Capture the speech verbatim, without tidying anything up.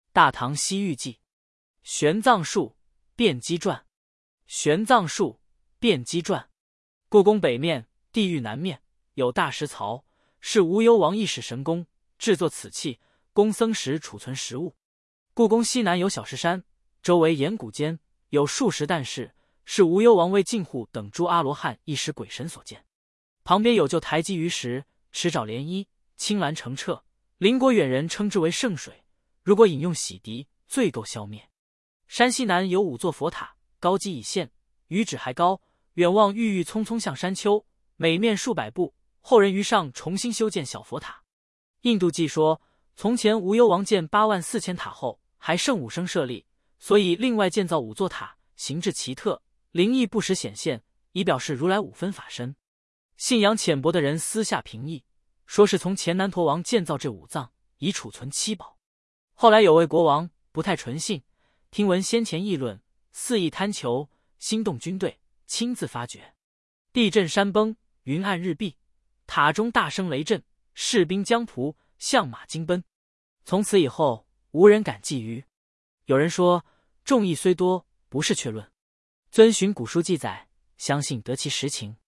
大唐西域记》。玄奘术辩机传。玄奘术辩机传。故宫北面，地狱南面有大石槽，是无忧王一使神功制作此器，供僧时储存食物。故宫西南有小石山，周围岩谷间有数十诞室，是无忧王为净护等诸阿罗汉一使鬼神所建。旁边有旧台基于石，池沼涟漪，青蓝澄澈。邻国远人称之为圣水，如果饮用洗涤，罪垢消灭。山西南有五座佛塔，高基已现，余指还高，远望郁郁葱葱向山丘，每面数百步，后人于上重新修建小佛塔。印度记说，从前无忧王建八万四千塔后，还剩五生舍利，所以另外建造五座塔，形制奇特，灵异不时显现，以表示如来五分法身。信仰浅薄的人私下评议，说是从前南陀王建造这五藏，以储存七宝。后来有位国王不太纯信，听闻先前议论，肆意贪求，心动军队，亲自发掘。地震山崩，云暗日闭，塔中大声雷震，士兵将仆，象马惊奔。从此以后，无人敢觊觎。有人说，众议虽多，不是确论，遵循古书记载，相信得其实情。